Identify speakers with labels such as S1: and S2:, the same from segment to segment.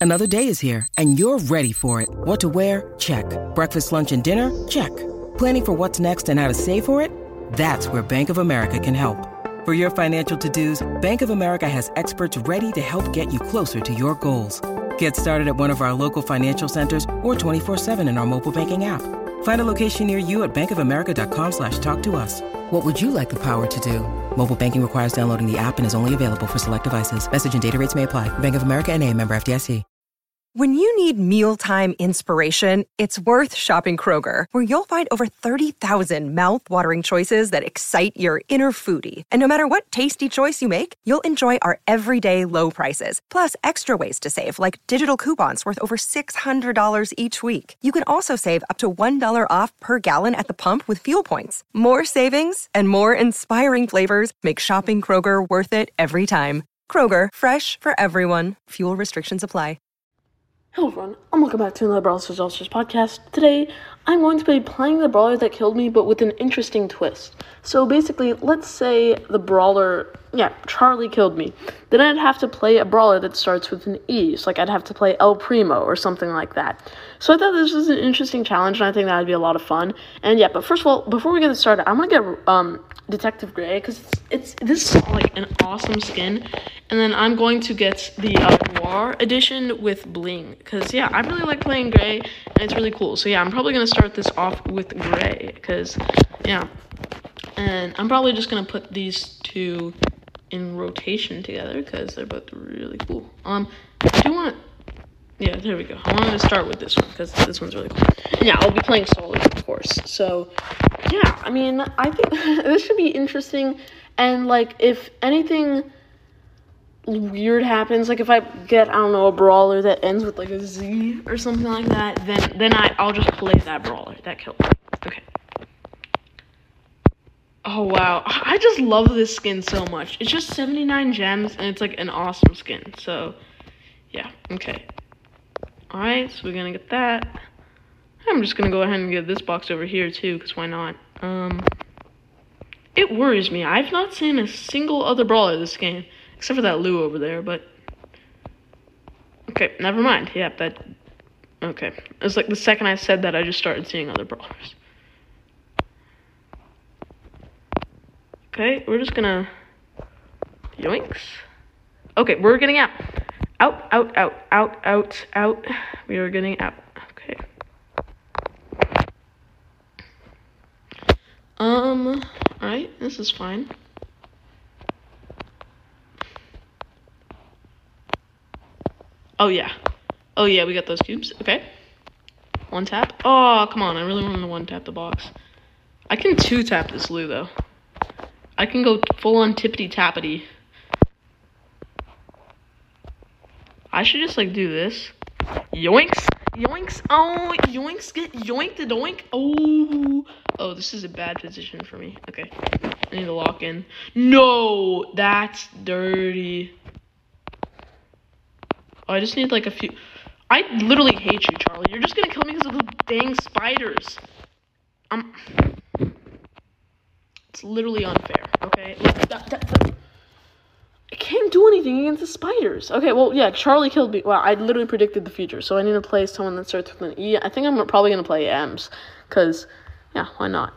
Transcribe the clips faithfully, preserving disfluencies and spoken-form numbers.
S1: Another day is here, and you're ready for it. What to wear? Check. Breakfast, lunch, and dinner? Check. Planning for what's next and how to save for it? That's where Bank of America can help. For your financial to-dos, Bank of America has experts ready to help get you closer to your goals. Get started at one of our local financial centers or twenty-four seven in our mobile banking app. Find a location near you at bankofamerica.com slash talk to us. What would you like the power to do? Mobile banking requires downloading the app and is only available for select devices. Message and data rates may apply. Bank of America N A, member F D I C.
S2: When you need mealtime inspiration, it's worth shopping Kroger, where you'll find over thirty thousand mouth-watering choices that excite your inner foodie. And no matter what tasty choice you make, you'll enjoy our everyday low prices, plus extra ways to save, like digital coupons worth over six hundred dollars each week. You can also save up to one dollar off per gallon at the pump with fuel points. More savings and more inspiring flavors make shopping Kroger worth it every time. Kroger, fresh for everyone. Fuel restrictions apply.
S3: Hello everyone, and welcome back to another Brawl Stars All-Stars podcast. Today, I'm going to be playing the brawler that killed me, but with an interesting twist. So basically, let's say the brawler, yeah, Charlie killed me. Then I'd have to play a brawler that starts with an E. So like I'd have to play El Primo or something like that. So I thought this was an interesting challenge, and I think that would be a lot of fun. And yeah, but first of all, before we get started, I'm going to get um, Detective Gray, because it's, it's this is like an awesome skin. And then I'm going to get the uh, Noir edition with Bling, because yeah, I really like playing Gray, and it's really cool. So yeah, I'm probably going to start this off with Gray, because yeah. And I'm probably just going to put these two in rotation together, because they're both really cool. Um, I do want to, yeah, there we go. I wanted to start with this one, because this one's really cool. And yeah, I'll be playing solo, of course. So yeah, I mean, I think this should be interesting, and like, if anything weird happens, like if I get, I don't know, a brawler that ends with like a Z or something like that, then then I, I'll just play that brawler that killed me. Okay. Oh wow, I just love this skin so much. It's just seventy-nine gems, and it's like an awesome skin. So yeah, okay. Alright, so we're gonna get that. I'm just gonna go ahead and get this box over here too, because why not? Um, it worries me. I've not seen a single other brawler this game, except for that Lou over there, but okay, never mind. Yeah, that, okay. It's like the second I said that, I just started seeing other brawlers. Okay, we're just gonna, yoinks. Okay, we're getting out. Out, out, out, out, out, out. We are getting out. Okay. Um, alright, this is fine. Oh, yeah. Oh, yeah, we got those cubes. Okay. One tap. Oh, come on. I really want to one tap the box. I can two tap this Lou, though. I can go full on tippity-tappity. I should just, like, do this. Yoinks. Yoinks. Oh, yoinks. Get yoinked the doink. Oh. Oh, this is a bad position for me. Okay. I need to lock in. No. That's dirty. Oh, I just need, like, a few... I literally hate you, Charlie. You're just gonna kill me because of the dang spiders. Um... It's literally unfair, okay? Like, that, that, that. I can't do anything against the spiders. Okay, well, yeah, Charlie killed me. Well, I literally predicted the future, so I need to play someone that starts with an E. I think I'm probably going to play Ems, because, yeah, why not?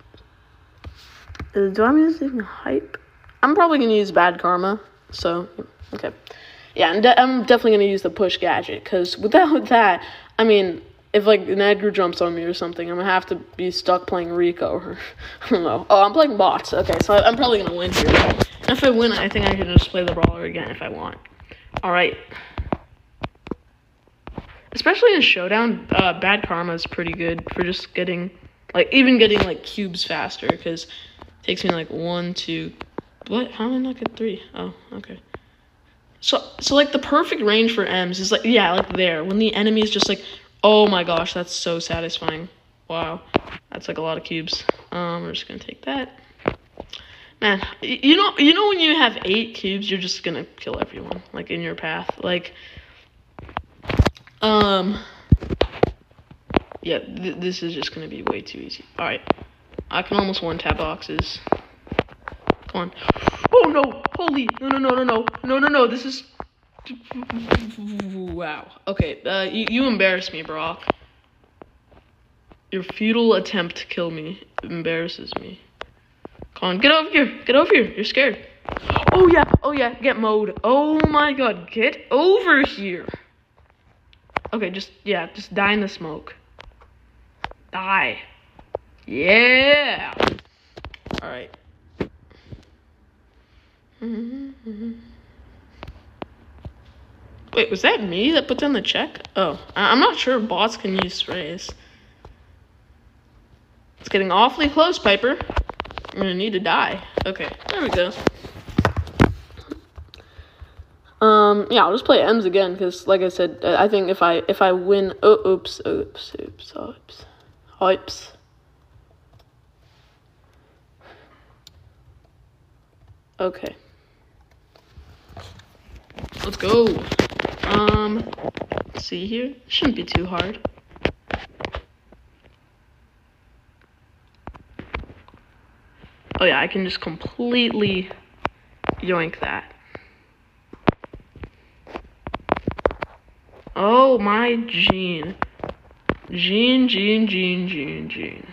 S3: Uh, do I mean to use hype? I'm probably going to use Bad Karma, so, okay. Yeah, and de- I'm definitely going to use the push gadget, because without that, I mean... If, like, an Edgar jumps on me or something, I'm going to have to be stuck playing Rico or, I don't know. Oh, I'm playing bots. Okay, so I'm probably going to win here. And if I win, I think I can just play the brawler again if I want. Alright. Especially in Showdown, uh, Bad Karma is pretty good for just getting, like, even getting, like, cubes faster, because it takes me, like, one, two, what? How did I not get three? Oh, okay. So, so, like, the perfect range for Ems is, like, yeah, like, there. When the enemy is just, like... Oh my gosh, that's so satisfying. Wow. That's like a lot of cubes. Um, we're just gonna take that. Man, you know you know when you have eight cubes, you're just gonna kill everyone, like, in your path. Like, um, yeah, th- this is just gonna be way too easy. Alright. I can almost one-tap boxes. Come on. Oh no! Holy! No, no, no, no, no. No, no, no, this is... Wow. Okay, uh, you, you embarrass me, Brock. Your futile attempt to kill me embarrasses me. Come on, get over here. Get over here. You're scared. Oh, yeah. Oh, yeah. Get mowed. Oh, my God. Get over here. Okay, just, yeah, just die in the smoke. Die. Yeah. All right. Mm-hmm. Wait, was that me that put down the check? Oh, I- I'm not sure if bots can use sprays. It's getting awfully close, Piper. I'm gonna need to die. Okay, there we go. Um, yeah, I'll just play M's again because, like I said, I think if I if I win, oh, oops, oops, oops, oops, oops. Okay. Let's go. Um, let's see here. Shouldn't be too hard. Oh yeah, I can just completely yoink that. Oh my Gene. Gene, Gene, Gene, Gene, Gene.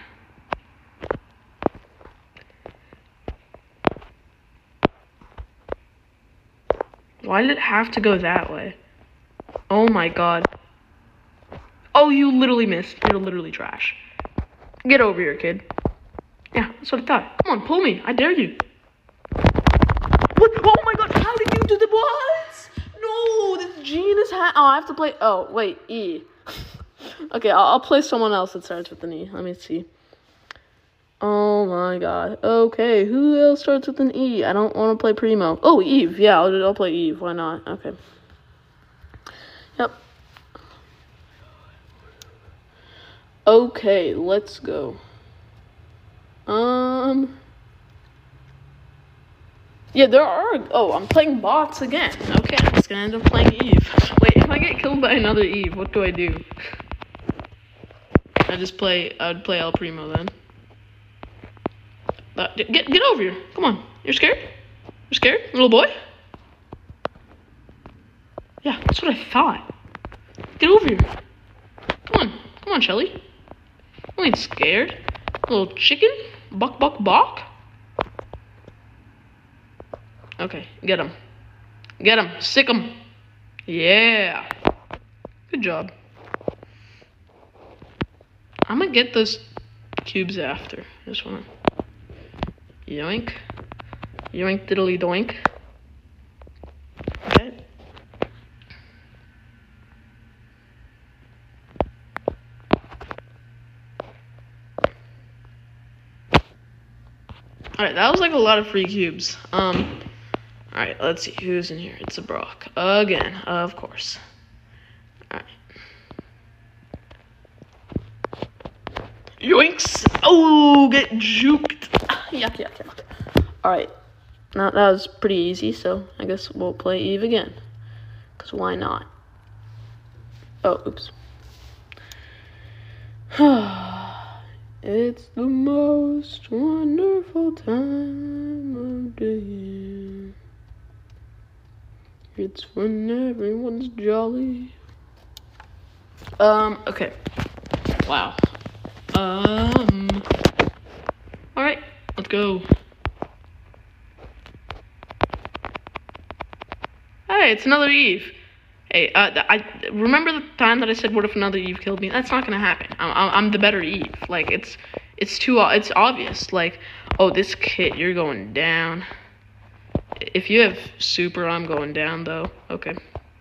S3: Why did it have to go that way? Oh my God. Oh, you literally missed. You're literally trash. Get over here, kid. Yeah, that's what I thought. Come on, pull me. I dare you. What? Oh my God, how did you do the what? No, this Gene is ha- Oh, I have to play. Oh, wait, E. Okay, I'll, I'll play someone else that starts with an E. Let me see. Oh my God. Okay, who else starts with an E? I don't want to play Primo. Oh, Eve. Yeah, I'll, I'll play Eve. Why not? Okay. Yep. Okay, let's go. Um. Yeah, there are. Oh, I'm playing bots again. Okay, I'm just gonna end up playing Eve. Wait, if I get killed by another Eve, what do I do? I just play. I'd play El Primo then. Uh, get get over here. Come on. You're scared? You're scared, little boy? Yeah, that's what I thought. Get over here. Come on. Come on, Shelly. You ain't scared. Little chicken. Buck, buck, buck. Okay, get him. Get him. Sick him. Yeah. Good job. I'm gonna get those cubes after. I just wanna... Yoink. Yoink diddly doink. Okay. Alright, that was like a lot of free cubes. Um, alright, let's see who's in here. It's a Brock. Again, of course. Alright. Yoinks! Oh, get juked! Yuck, yuck, yuck. Alright. Now, that was pretty easy, so I guess we'll play Eve again. Because why not? Oh, oops. It's the most wonderful time of the year. It's when everyone's jolly. Um, okay. Wow. Um. Alright, let's go. Hey, it's another Eve. Hey, uh, I remember the time that I said, "What if another Eve killed me?" That's not gonna happen. I'm, I'm, I'm the better Eve. Like it's, it's too, it's obvious. Like, oh, this kit, you're going down. If you have super, I'm going down though. Okay.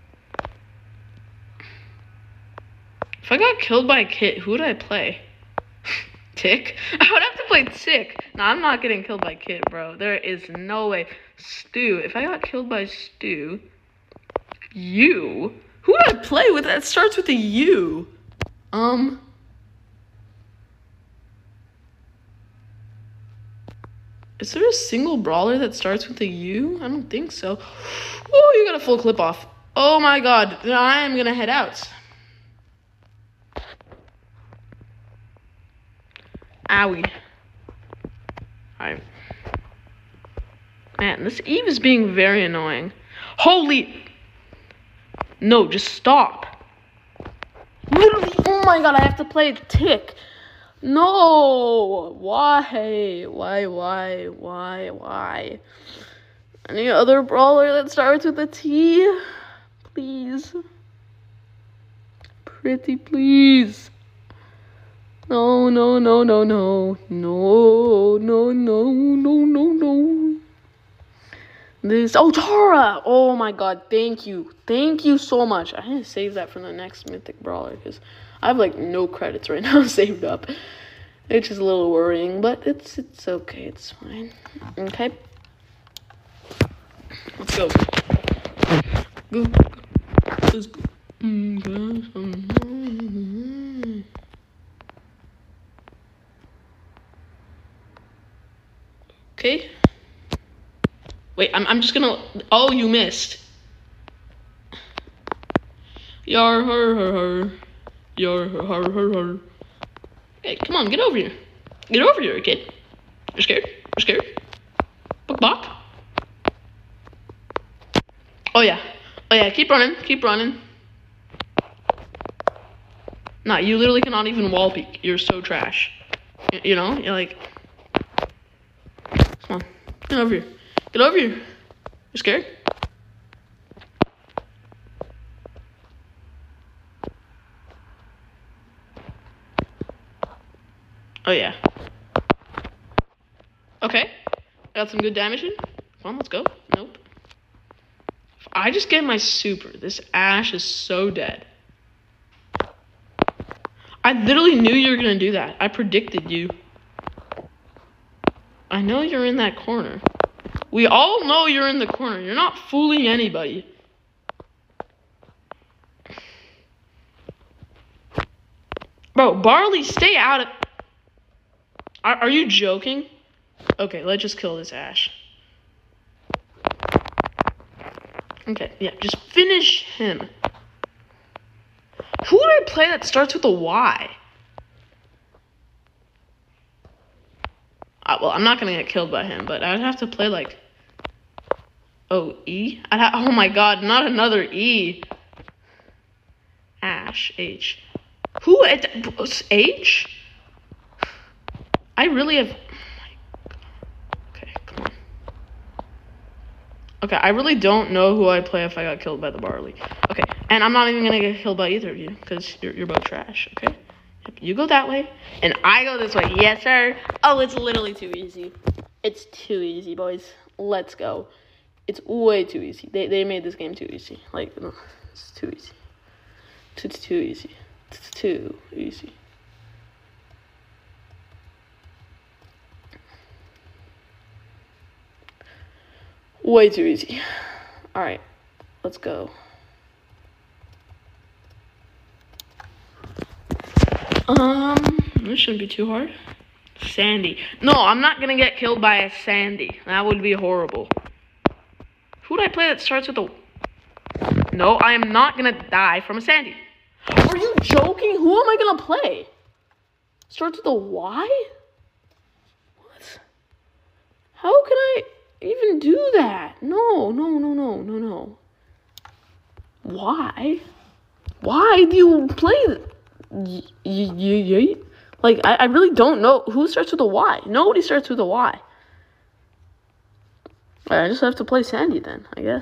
S3: If I got killed by a kit, who would I play? Tick? I would have to play Tick. No, I'm not getting killed by Kit, bro. There is no way. Stu. If I got killed by Stu. You? Who would I play with that starts with a U? Um. Is there a single brawler that starts with a U? I don't think so. Oh, you got a full clip off. Oh my God. I am gonna head out. Owie. Alright. Man, this Eve is being very annoying. Holy... No, just stop. Literally, oh my god, I have to play a tick. No, why? Why, why, why, why? Any other brawler that starts with a T? Please. Pretty please. No, no, no, no, no. No, no, no, no, no, no. This, oh, Tara! Oh my god, thank you. Thank you so much. I need to save that for the next Mythic Brawler, because I have, like, no credits right now saved up. It's just a little worrying, but it's, it's okay. It's fine. Okay. Let's go. Go. Let's go. Okay. Wait, I'm I'm just gonna. Oh, you missed. Yar her her her. Yar her her her her. Hey, come on, get over here. Get over here, kid. You're scared? You're scared? Buck bok. Oh yeah. Oh yeah. Keep running. Keep running. Nah, you literally cannot even wall peek. You're so trash. You, you know? You're like. Come on. Get over here. Get over here. You're scared? Oh, yeah. Okay. I got some good damage in. Come on, let's go. Nope. If I just get my super, this Ash is so dead. I literally knew you were going to do that. I predicted you. I know you're in that corner. We all know you're in the corner. You're not fooling anybody. Bro, Barley, stay out of... Are, are you joking? Okay, let's just kill this Ash. Okay, yeah, just finish him. Who do I play that starts with a Y? Uh, well, I'm not going to get killed by him, but I'd have to play, like... Oh, E? I'd ha oh, my God, not another E. Ash, H. Who? H? I really have... Okay, come on. Okay, I really don't know who I'd play if I got killed by the Barley. Okay, and I'm not even going to get killed by either of you, because you're, you're both trash, okay? You go that way, and I go this way. Yes, sir. Oh, it's literally too easy. It's too easy, boys. Let's go. It's way too easy. They they made this game too easy. Like, it's too easy. It's too easy. It's too easy. Way too easy. All right, let's go. Um, this shouldn't be too hard. Sandy. No, I'm not gonna get killed by a Sandy. That would be horrible. Who do I play that starts with a... No, I am not gonna die from a Sandy. Are you joking? Who am I gonna play? Starts with a Y? What? How can I even do that? No, no, no, no, no, no. Why? Why do you play... Y y y y like, I, I really don't know. Who starts with a Y? Nobody starts with a Y. Right, I just have to play Sandy then, I guess.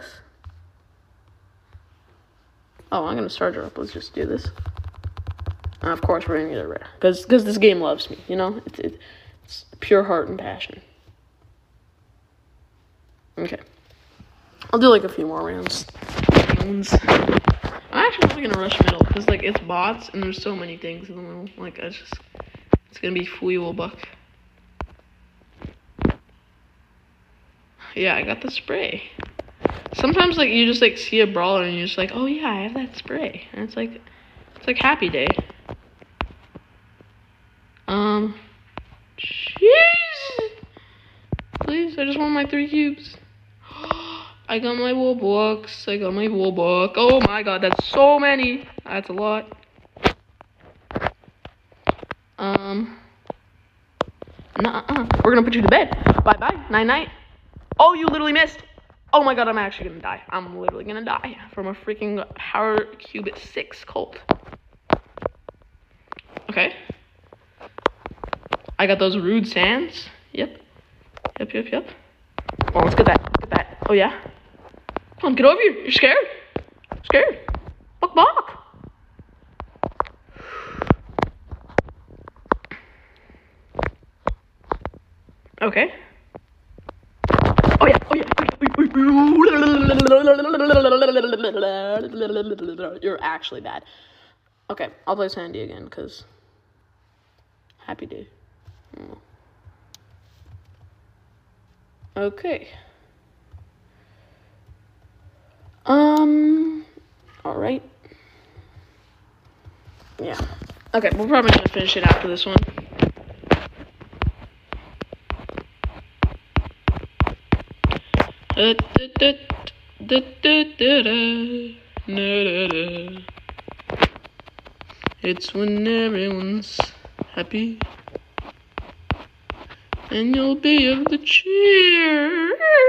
S3: Oh, I'm going to start her up. Let's just do this. And of course, we're going to get it right. Because this game loves me, you know? It's, it, it's pure heart and passion. Okay. I'll do like a few more rounds. rounds. I'm actually probably gonna rush middle because like it's bots and there's so many things in the middle. Like it's just it's gonna be fuel buck. Yeah, I got the spray. Sometimes like you just like see a brawler and you're just like, oh yeah, I have that spray, and it's like it's like happy day. Um, jeez, please, I just want my three cubes. I got my wool blocks. I got my wool block. Oh my god, that's so many. That's a lot. Um. Nuh-uh. We're gonna put you to bed. Bye bye. Night night. Oh, you literally missed. Oh my god, I'm actually gonna die. I'm literally gonna die from a freaking Power Cube six Colt. Okay. I got those rude sands. Yep. Yep, yep, yep. Oh, let's get that. Let's get that. Oh, yeah? Come on, get over here. You're scared? Scared? Buck, buck. Okay. Oh, yeah. Oh, yeah. You're actually bad. Okay, I'll play Sandy again, because happy day. Oh. Okay. Um, alright. Yeah. Okay, we're probably gonna finish it after this one. It's when everyone's happy, and you'll be of the cheer.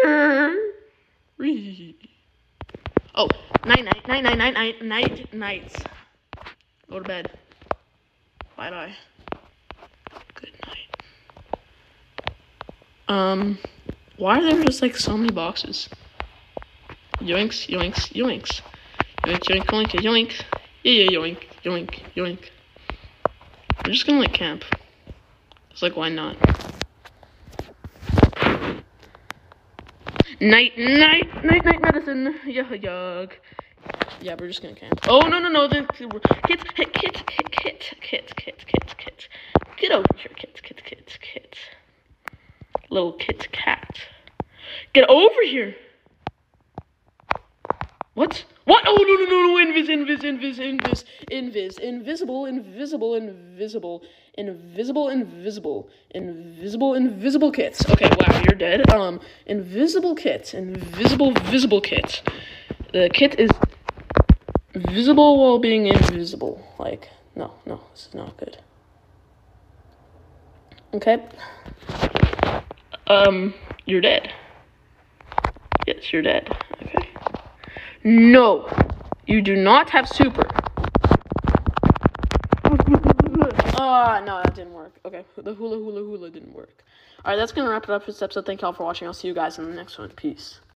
S3: Oh, night, night, night, night, night, night, night, nights. Go to bed. Bye, bye. Good night. Um, why are there just like so many boxes? Yoinks, yoinks, yoinks. Yoink, yoink, yoink, yoink. Yeah, yeah, yoink, yoink, yoink. I'm just gonna like camp. It's like, why not? Night, night, night, night medicine. Yuck, yuck. Yeah, we're just gonna camp. Oh, no, no, no. The kit, kit, kit, kit, kit, kit, kit, kit, kit. Get over here, kit, kit, kit, kit. Little kit cat. Get over here. What? What? Oh, no, no, no, no. Invis, invis, invis, invis, invis, invisible, invisible, invisible, invisible, invisible, invisible, invisible kits. Okay, wow, you're dead. Um, invisible kit, invisible, visible kit. The kit is visible while being invisible. Like, no, no, this is not good. Okay. Um, you're dead. Yes, you're dead. Okay. No, you do not have super. Ah, uh, no, that didn't work. Okay, the hula hula hula didn't work. All right, that's gonna wrap it up for this episode. Thank y'all for watching. I'll see you guys in the next one. Peace.